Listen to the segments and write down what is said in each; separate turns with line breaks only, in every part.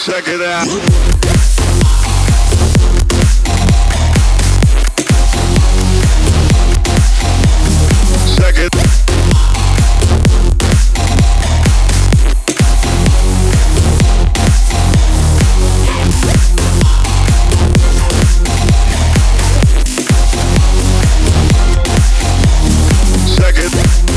Check it out. Check it. Check it.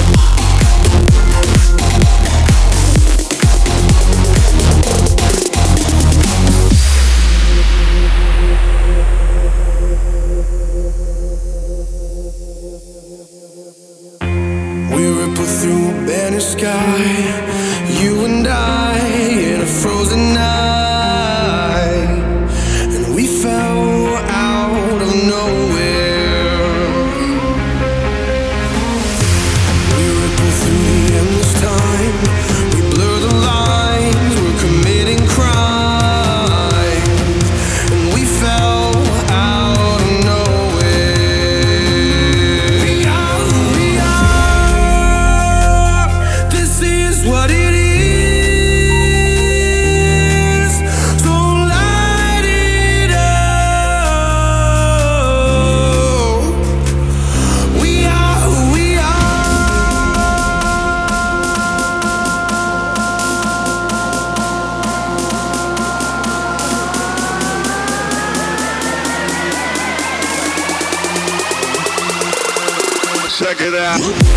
We ripple through a banished sky, you and I in a frozen night, and we fell out of nowhere. We ripple through the endless time, we blur the lines, we're committing crimes, and we fell out of nowhere. We are who we are, this is what it is, so light it up. We are who we
Check it out.